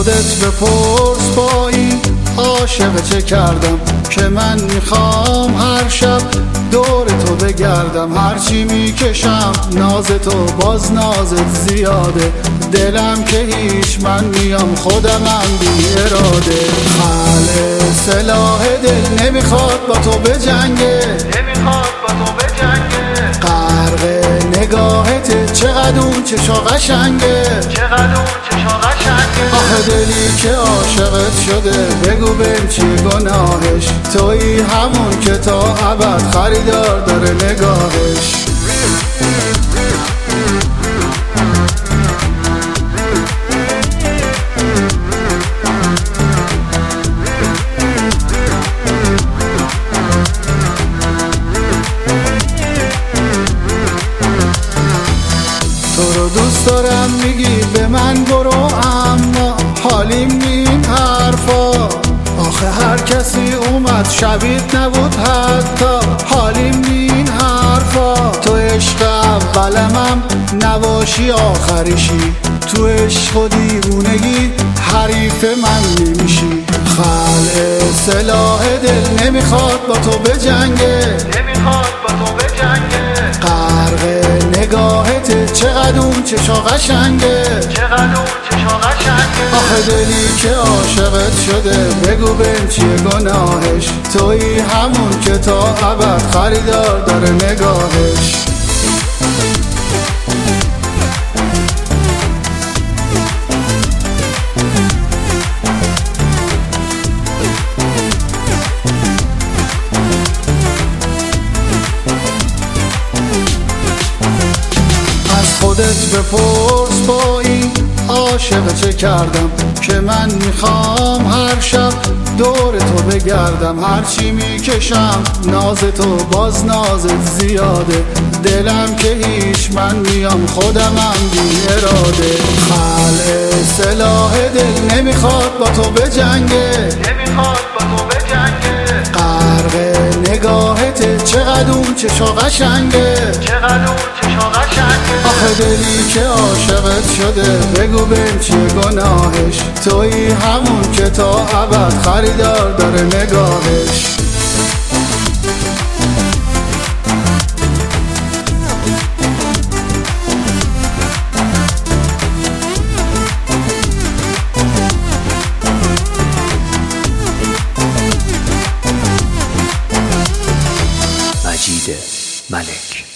خودت بپرس با این عاشق چه کردم که من میخوام هر شب دور تو بگردم. هرچی میکشم ناز تو باز نازت زیاده، دلم که هیچ من میام خودمم بی اراده. خلع سلاح دل نمیخواد با تو بجنگه، غرق نگاهت چقدر اون چشا قشنگه. آخه دلی که عاشقت شده بگو بهم چیه گناهش، تویی همون که تا ابد خریدار داره نگاهش. تو رو دوست دارم میگی به من برو، اما حالیم این حرفا. آخه هر کسی اومد شبیت نبود حتی حالیم این حرفا. تو عشق اولمم نباشی آخریشی، تو عشق و دیوونگی حریف من نمیشی. خلع سلاح دل نمیخواد با تو بجنگه، غرق نگاهت چقدر اون چشا قشنگه. آخه دلی که عاشقت شده بگو بهم چیه گناهش، تویی همون که تا ابد خریدار داره نگاهش. خودت بپرس با این عاشق چه کردم که من میخوام هر شب دور تو بگردم. هرچی میکشم ناز تو باز نازت زیاده، دلم که هیچ من میام خودمم بی اراده. خلع سلاح دل نمیخواد با تو بجنگه، غرق نگاهت چقدر اون چشا قشنگه. آخه دلی که عاشقت شده بگو بهم چیه گناهش، تویی همون که تا ابد خریدار داره نگاهش. مجید ملک.